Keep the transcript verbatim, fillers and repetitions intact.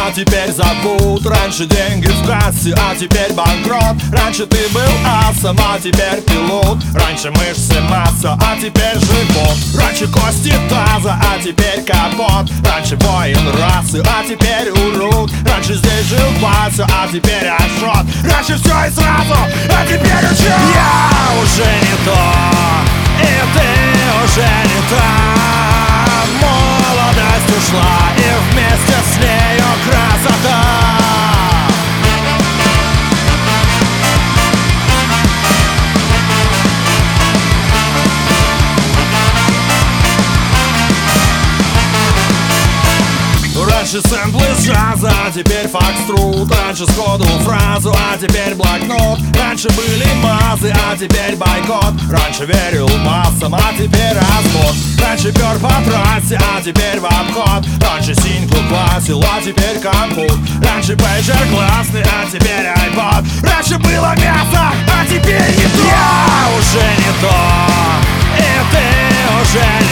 а теперь забудь. Раньше деньги в кассе, а теперь банкрот. Раньше ты был асом, а теперь пилот. Раньше мышцы масса, а теперь живот. Раньше кости таза, а теперь капот. Раньше воин расы, а теперь урод. Раньше здесь жил Вася, а теперь Ашот. Раньше все и сразу, а теперь учет. Я уже не то, и ты уже не та. Молодость ушла, и вместе с нею красота. Раньше сэмплы с джаза, а теперь фокструт. Раньше сходу фразу, а теперь блокнот. Раньше были мазы, а теперь бойкот. Раньше верил массам, а теперь развод. Раньше пер по трассе, а теперь в обход. Раньше синьку классил, а теперь компот. Раньше пейджер классный, а теперь айпод. Раньше было мясо, а теперь не то. Я уже не то, и ты уже